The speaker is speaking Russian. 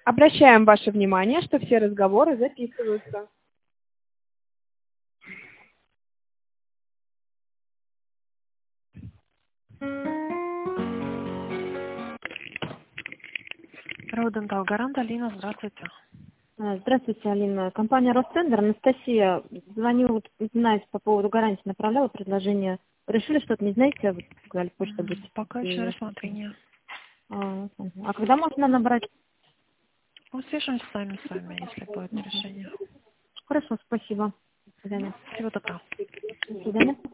Обращаем ваше внимание, что все разговоры записываются. Родентал Гарант, Алина, здравствуйте. Здравствуйте, Алина. Компания Ростендер, Анастасия. Звоню узнать по поводу гарантии, направляла предложение. Решили что-то, не знаете, вот сказали, почта будет. Пока еще на рассмотрение. А когда можно набрать? Мы свяжемся с вами, если будет решение. Хорошо, спасибо. До свидания. Всего доброго. До свидания.